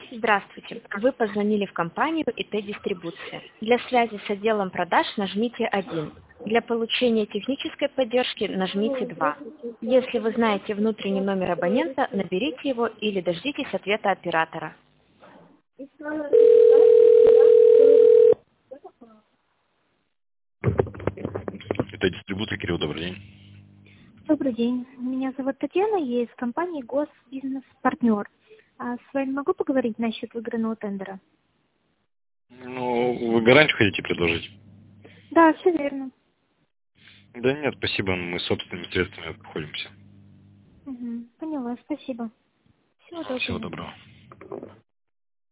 Здравствуйте. Вы позвонили в компанию ИТ-дистрибуция. Для связи с отделом продаж нажмите 1. Для получения технической поддержки нажмите 2. Если вы знаете внутренний номер абонента, наберите его или дождитесь ответа оператора. Это дистрибутор, Кирилл, добрый день. Добрый день. Меня зовут Татьяна, я из компании Госбизнес-партнер. А с вами могу поговорить насчет выигранного тендера? Ну, вы гарантию хотите предложить? Да, все верно. Да нет, спасибо, мы собственными средствами обходимся. Поняла, спасибо. Всего доброго. Всего доброго.